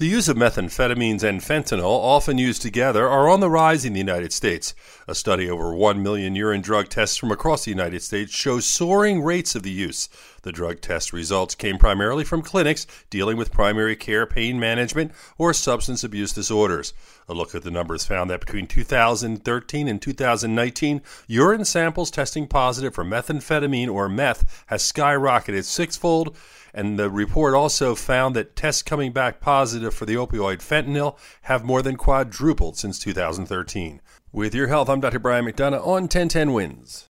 The use of methamphetamines and fentanyl, often used together, are on the rise in the United States. A study over 1 million urine drug tests from across the United States shows soaring rates of the use. The drug test results came primarily from clinics dealing with primary care, pain management, or substance abuse disorders. A look at the numbers found that between 2013 and 2019, urine samples testing positive for methamphetamine or meth has skyrocketed sixfold, and the report also found that tests coming back positive for the opioid fentanyl have more than quadrupled since 2013. With your health, I'm Dr. Brian McDonough on 1010 Wins.